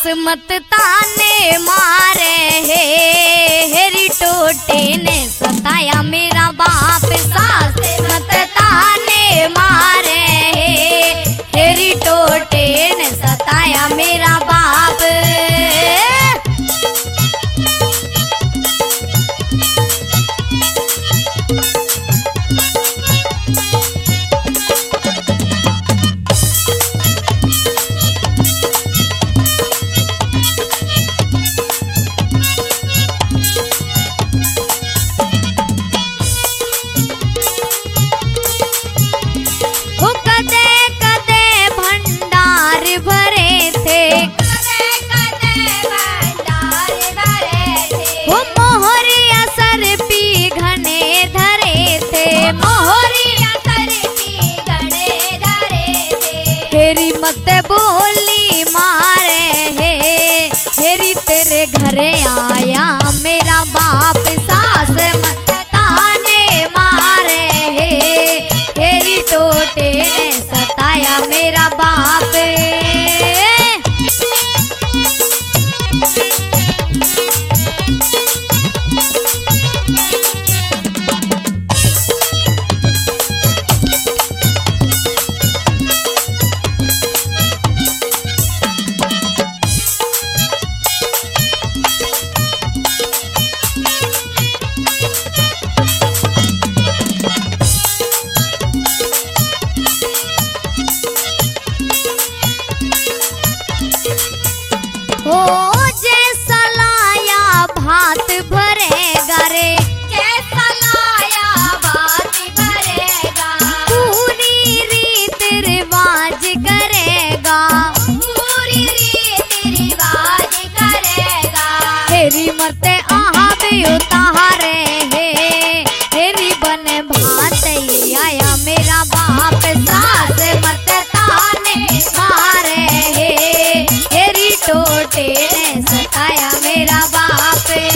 मत ताने मारे हे, हेरी टोटे ने सताया मेरा बाप। सास मत ताने मारे हे, हेरी टोटे ने सताया मेरा बाप। हेरी मत बोली मारे हे, हेरी तेरे घरे आया मेरा बाप। सास मत ताने मारे हे, हेरी टोटे ने सताया मेरा बाप। हो जैसा लाया भात भरेगा रे, जैसा लाया भात भरेगा। पूरी रीत रिवाज करेगा, पूरी रीत रिवाज करेगा। हेरी मत आहा भी उतारे हे, हेरी बन भात आया मेरा बाप। सास मत ताने मारे हे, हेरी टोटे ने सताया मेरा बाप।